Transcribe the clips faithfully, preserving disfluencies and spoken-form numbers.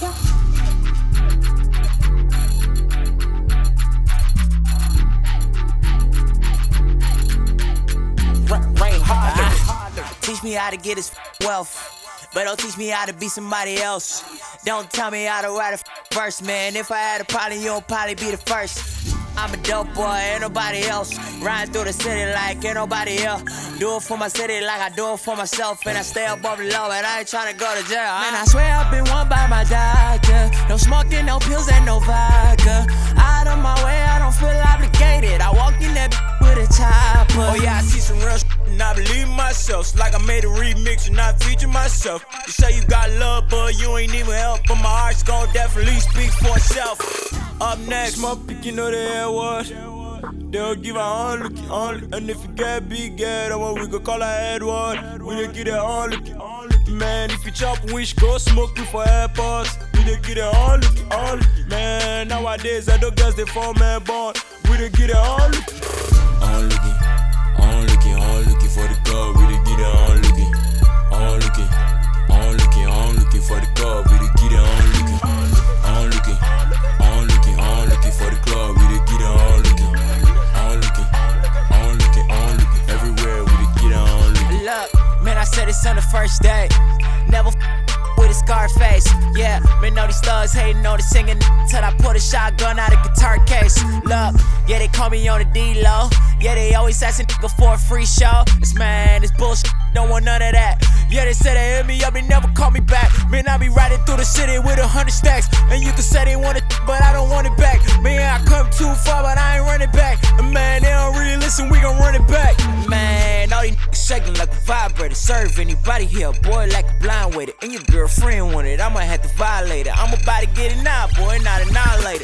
Rain harder. Teach me how to get this wealth, but don't teach me how to be somebody else. Don't tell me how to write a verse, man. If I had a problem, you'll probably be the first. I'm a dope boy, ain't nobody else. Riding through the city like ain't nobody else. Do it for my city like I do it for myself. And I stay above the law, but I ain't tryna go to jail. Man, I swear I've been warned by my doctor. No smoking, no pills, and no vodka. Out of my way, I don't feel obligated. I walk in that with a chopper. Oh yeah, I see some real shit and I believe myself. It's like I made a remix and I feature myself. You say you got love, but you ain't even help. But my heart's gon' definitely speak for itself. Up next, my pick, you know the hell what? They'll give her on looky, on looky. And if you get big, get that one, we could call her Edward. We done get it on looky, on looky. Man, if you chop, we should go smoke before airports. We done get it on looky, on looky. Man, nowadays, I don't guess they form man born. We done get it on looky. On looky, on looky, on looky for the club. We done get it on looky, on looky, on looky, on looky for the club. We done get it on looky, on looky, on looky, on looky for the club. We done get it on looky, on looky, on looky, on looky. Everywhere we done get it on looky. Look, man, I said this on the first day. Never f with a Scarface. Yeah, man, know these thugs hating on the singing till I put a shotgun out of guitar case. Look, yeah, they call me on the D-Lo. Yeah, they always asking nigga for a free show. This man, this bullshit, don't want none of that. Yeah, they say they hit me up, they never call me back. Man, I be riding through the city with a hundred stacks. And you can say they want it, but I don't want it back. Man, I come too far, but I ain't running back. And man, they don't really listen, we gon' run it back. Man, all these niggas shaking like a vibrator. Serve anybody here, boy, like a blind waiter. And your girlfriend want it, I'ma have to violate it. I'm about to get it now, boy, not annihilated.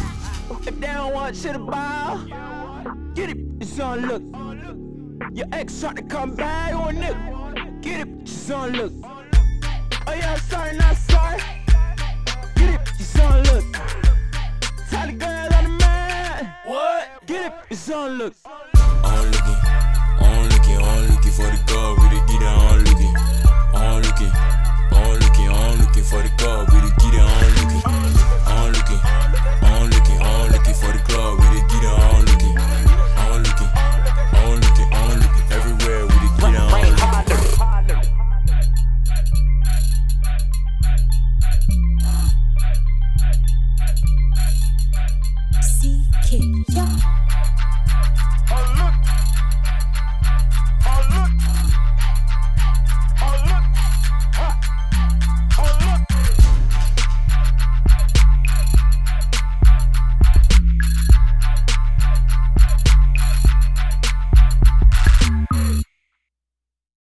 If they don't want shit about, get it, it's on look. Your ex trying to come back on nigga. Get it, it's on look. Oh yeah, I'm sorry, not sorry. Get it, it's on look. Tell the girl on the man. What? Get it, it's on look. On looking, on looking, on looking for the club. We done get it on looking, on looking, on looking, on looking for the club. We done